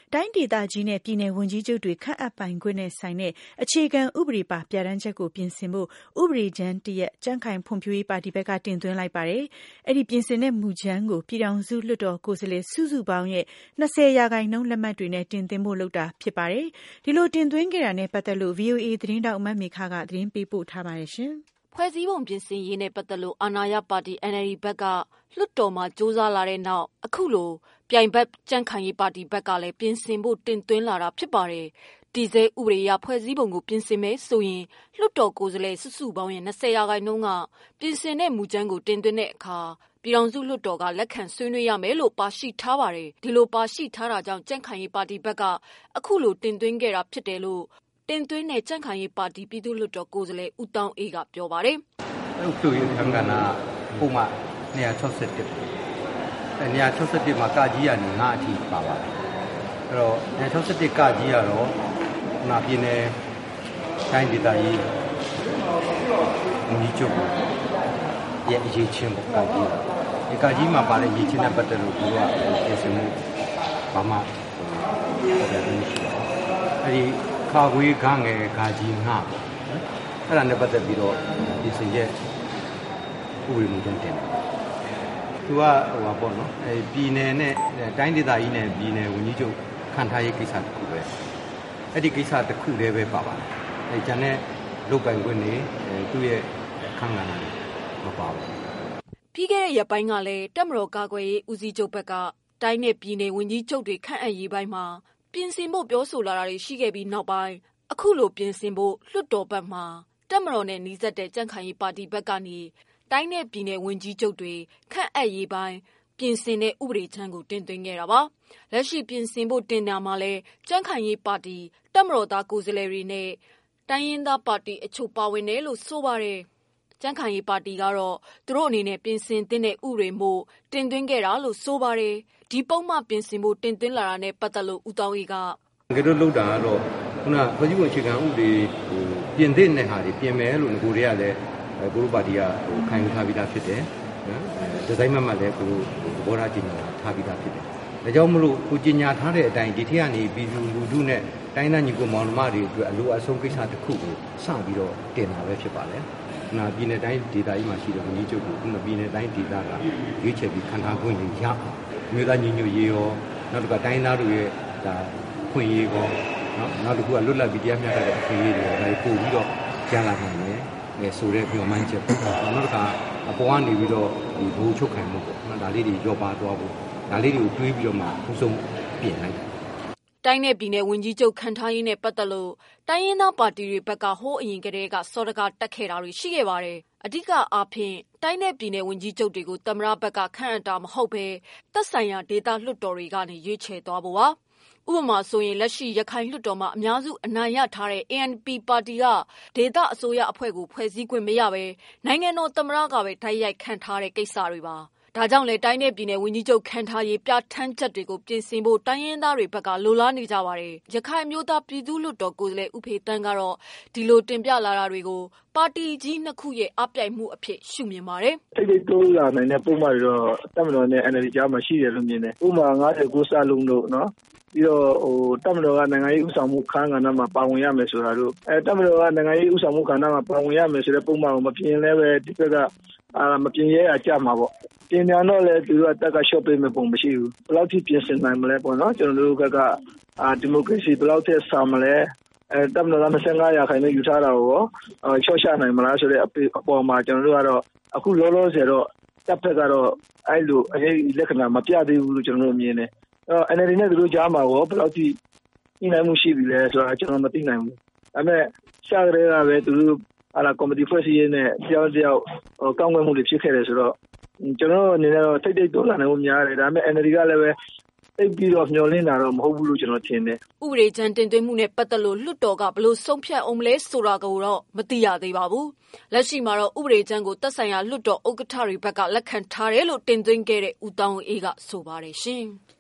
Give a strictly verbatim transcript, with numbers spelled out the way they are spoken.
တိုင်းဒေသကြီးနဲ့ပြည်နယ်ဝန်ကြီးချုပ်တွေခန့်အပ်ပိုင်ခွင့်နဲ့ဆိုင်တဲ့အခြေခံဥပဒေပါပြဋ္ဌာန်းချက်ကိုပြင်ဆင်ဖို့ဥပဒေကြမ်းတရပ်ကြံ့ခိုင်ဖွံ့ဖြိုးရေးပါတီဘက်ကတင်သွင်းလိုက်ပါတယ်။အဲ့ဒီပြင်ဆင်တဲ့မူကြမ်းကိုပြည်ထောင်စုလွှတ်တော်ကိုယ်စားလှယ်စုစုပေါင်းရဲ့၂၀ရာခိုင်နှုန်းလက်မှတ်တွေနဲ့တင်သွင်းဖို့လုပ်တာဖြစ်ပါတယ်။ဒီလိုတင်သွင်းခဲ့တာနဲ့ပတ်သက်လို့ ဗွီအိုအေ သတင်းတောက်မတ်မေခကသတင်းပေးပို့ထားပါတယ်ရှင်။ဖွဲ့စည်းပုံပြင်ဆင်ရေးနဲ့ပတ်သက်လို့အာဏာရပါတီ အန်အယ်လ်ဒီ ဘက်ကလွှတ်တော်မှာစ조사လာတဲ့နောက်အခုလိုပြိုင်ဘက်ကြံ့ခိုင်ရေးပါတီဘက်ကလည်းပြင်ဆင်ဖို့တင်သွင်းလာတာဖြစ်ပါတယ်။တည်ဆဲဥပဒေအရဖွဲ့စည်းပုံကိုပြင်ဆင်မယ်ဆိုရင်လွှတ်တော်ကိုယ်စားလှယ်စုစုပေါင်းရဲ့၂၀ရာခိုင်နှုန်းကပြင်ဆင်တဲ့မူကြမ်းကိုတင်သွင်းတဲ့အခါပြည်ထောင်စုလွှတ်တော်ကလက်ခံဆွေးနွေးရမယ်လို့ပါရှိထားပါတယ်။ဒီလိုပါရှိထားတာကြောင့်ကြံ့ခိုင်ရေးပါတီဘက်ကအခုလိုတင်သွင်းခဲ့တာဖြစ်တယ်လို့တင်သွင်းတဲ့ကြံ့ခိုင်ရေးပါတီပြည်သူ့လွှတ်တော်ကိုယ်စားလှယ်ဦးတောင်းအေးကပြောပါတယ်။ဥပဒေအခန်းကဏ္ဍပုံမှန်၂၆၁အဲ၂၆၁မှာကကြီးကနေငါအထိပါပါတယ်။အဲ့တော့၂၆၁ကကြီးကတော့နာပြည်နယ်တိုင်းဒေသကြီးဝန်ကြီးချုပ်ရဲ့အရေးချင်းပေါ့ကကြီး။ဒီကကြီးမှာပါတဲ့ရေးချင်းနဲ့ပတ်သက်လို့သူကပြင်ဆင်မှုဘာမှဟုတ်တယ်မရှိပါဘူး။အဲ့ဒီခါခွေးခငယ်ခါကြီးငါပေါ့။အဲ့ဒါနဲ့ပတ်သက်ပြီးတော့ပြင်ဆင်ချက်ဥပဒေမူကြမ်းတင်တယ်သူကဟိုပါပေါ့နော်အဲပြည်နယ်နဲ့တိုင်းဒေသကြီးနဲ့ပြည်နယ်ဝန်ကြီးချုပ်ခန့်ထားရေးကိစ္စတစ်ခုပဲအဲ့ဒီကိစ္စတစ်ခုတည်းပဲပါပါတယ်အဲကျန်တဲ့လုပ်ပိုင်ခွင့်တွေအဲသူ့ရဲ့အခန်းကဏ္ဍတွေမပါဘူးပြီးခဲ့တဲ့ရက်ပိုင်းကလည်းတပ်မတော်ကာကွယ်ရေးဦးစီးချုပ်ဘက်ကတိုင်းနဲ့ပြည်နယ်ဝန်ကြီးချုပ်တွေခန့်အပ်ရေးပိုင်းမှာပြင်ဆင်ဖို့ပြောဆိုလာတာတွေရှိခဲ့ပြီးနောက်ပိုင်းအခုလိုပြင်ဆင်ဖို့လွှတ်တော်ဘက်မှာတပ်မတော်နဲ့နှီးစပ်တဲ့ကြံ့ခိုင်ရေးပါတီဘက်ကနေတိုင်းနဲ့ပြည်နယ်ဝန်ကြီးချုပ်တွေခန့်အပ်ရေးပိုင်းပြင်ဆင်တဲ့ဥပဒေချမ်းကိုတင်သွင်းခဲ့တာပါ။လက်ရှိပြင်ဆင်ဖို့တင်တာမှာလဲကြံ့ခိုင်ရေးပါတီတပ်မတော်သားကိုယ်စားလှယ်တွေနဲ့တိုင်းရင်းသားပါတီအချို့ပါဝင်တယ်လို့ဆိုပါတယ်။ကြံ့ခိုင်ရေးပါတီကတော့သူတို့အနေနဲ့ပြင်ဆင်တဲ့ဥပဒေမျိုးတင်သွင်းခဲ့တာလို့ဆိုပါတယ်။ဒီပုံမှပြင်ဆင်ဖို့တင်သွင်းလာတာနဲ့ပတ်သက်လို့ဦးတောင်းအေးကငါတို့လောက်တာကတော့ခုနဖွဲ့စည်းပုံအခြေခံဥပဒေဟိုပြင်သင့်တဲ့ဟာတွေပြင်မယ်လို့ငကိုတွေကလည်းကိုလိုပါတီကဟိုခိုင်ထားပြီးသားဖြစ်တယ်နော်ဒီဇိုင်းမှတ်မှလည်းကိုသဘောထားကြီးညာထားပြီးသားဖြစ်တယ်ဒါကြောင့်မလို့ကိုကြီးညာထားတဲ့အတိုင်းဒီထက်ကနေပြည်သူလူထုနဲ့တိုင်းသားညီကိုမောင်နှမတွေအတွက်အလိုအဆုံးကိစ္စတစ်ခုကိုစပြီးတော့တင်တာပဲဖြစ်ပါလေ။နာပြည်နယ်တိုင်းဒေသကြီးမှာရှိတဲ့ဝန်ကြီးချုပ်ကိုခုနပြည်နယ်တိုင်းဒေသကရွေးချယ်ပြီးခံထားခွင့်ရအောင်မြို့သားညီညွတ်ရေးရောနောက်တစ်ခါတိုင်းသားတွေရဲ့ဒါခွင့်ရေးရောနော်နောက်တစ်ခုကလွတ်လပ်ပြီးတရားမျှတတဲ့အခွင့်အရေးတွေဒါတွေပို့ပြီးတော့ကြားလာနိုင်တယ်။အဲဆိုတဲ့ပြောမှန်းချက်ပေါ့။နောက်တစ်ခါအပေါ်ကနေပြီးတော့ဒီဘူချုပ်ခံမှုပေါ့နော်ဒါလေးတွေရောပါသွားဖို့ဒါလေးတွေကိုတွေးပြီးတော့မှဥဆုံးပြင်လိုက်တယ်တိုင်းနဲ့ပြည်နယ်ဝန်ကြီးချုပ်ခန့်ထားရေးနဲ့ပတ်သက်လို့တိုင်းရင်းသားပါတီတွေဘက်ကဟိုးအရင်ကတည်းကစော်တကာတက်ခဲ့တာတွေရှိခဲ့ပါတယ်။အဓိကအားဖြင့်တိုင်းနဲ့ပြည်နယ်ဝန်ကြီးချုပ်တွေကိုသမ္မတဘက်ကခန့်အပ်တာမဟုတ်ဘဲသက်ဆိုင်ရာဒေသလွှတ်တော်တွေကနေရွေးချယ်သွားဖို့ပါ။ဥပမာဆိုရင်လက်ရှိရခိုင်လွှတ်တော်မှာအများစုအနိုင်ရထားတဲ့ အေအန်ပီ ပါတီကဒေသအစိုးရအဖွဲ့ကိုဖွဲ့စည်းခွင့်မရဘဲနိုင်ငံတော်သမ္မတကပဲတိုက်ရိုက်ခန့်ထားတဲ့ကိစ္စတွေပါ။ဒါကြောင့်လေတိုင်းနဲ့ပြည်နယ်ဝန်ကြီးချုပ်ခန့်ထားရေးပြဋ္ဌာန်းချက်တွေကိုပြင်ဆင်ဖို့တိုင်းရင်းသားတွေဘက်ကလိုလားနေကြပါတယ်။ရခိုင်မျိုးသားပြည်သူ့လွှတ်တော်ကိုယ်စားလှယ်ဦးဖေတန်းကတော့ဒီလိုတင်ပြလာတာတွေကိုပါတီကြီးနှစ်ခုရဲ့အပြိုင်မှုအဖြစ်ရှုမြင်ပါတယ်။တိတ်တိတ်တိုးလာနိုင်တဲ့ပုံမှန်တော့တပ်မတော်နဲ့ အန်အယ်လ်ဒီ ကြားမှာရှိတယ်လို့မြင်တယ်။ဥပမာ၅၉စလုံးတို့နော်ပြီးတော့ဟိုတပ်မတော်ကနိုင်ငံရေးဥဆောင်မှုခန်းကဏ္ဍမှာပါဝင်ရမယ်ဆိုတာတို့အဲတပ်မတော်ကနိုင်ငံရေးဥဆောင်မှုခန်းကဏ္ဍမှာပါဝင်ရမယ်ဆိုတဲ့ပုံမှန်ကိုမပြင်လဲပဲဒီဘက်ကအာမပြင်ရဲအကြမှာပေါ့ပြင်ညာတော့လေသူတို့ကတက်က short ပေးမဲ့ပုံမရှိဘူးဘယ်လောက်ထိပြင်ဆင်နိုင်မလဲပေါ့နော်ကျွန်တော်တို့ကအာဒီမိုကရေစီဘယ်လောက်ထိဆာမလဲအဲတပ်မတော်က၂၅ရာခိုင်နှုန်းယူထားတာကိုရောချော့ချနိုင်မလားဆိုတဲ့အပေါ်မှာကျွန်တော်တို့ကတော့အခုလောလောဆယ်တော့တပ်ဖက်ကတော့အဲ့လိုအရေးလက္ခဏာမပြသေးဘူးလို့ကျွန်တော်တို့မြင်တယ်အဲ အန်အယ်လ်ဒီ နဲ့သူတို့ကြားမှာရောဘယ်လောက်ထိညှိနှိုင်းမှုရှိပြီလဲဆိုတာကျွန်တော်မသိနိုင်ဘူးဒါပေမဲ့ရှာကြတဲ့ကပဲသူတို့အာလာကော်မတီဖွဲ့စည်းရေးနဲ့တယောက်တယောက်ဟိုကောင်းကွယ်မှုတွေဖြစ်ခဲ့တယ်ဆိုတော့ကျွန်တော်အနေနဲ့တော့ထိတ်ထိတ်တိုးလာနိုင်မှုများတယ်ဒါပေမဲ့ အန်အယ်လ်ဒီ ကလည်းပဲတိတ်ပြီးတော့မျှော်လင့်တာတော့မဟုတ်ဘူးလို့ကျွန်တော်ထင်တယ်။ဥပဒေကြမ်းတင်သွင်းမှုနဲ့ပတ်သက်လို့လွှတ်တော်ကဘယ်လိုဆုံးဖြတ်အောင်မလဲဆိုတာကိုတော့မသိရသေးပါဘူး။လက်ရှိမှာတော့ဥပဒေကြမ်းကိုသက်ဆိုင်ရာလွှတ်တော်ဥက္ကဋ္ဌတွေဘက်ကလက်ခံထားတယ်လို့တင်သွင်းခဲ့တဲ့ဦးတောင်းအေးကဆိုပါတယ်ရှင်။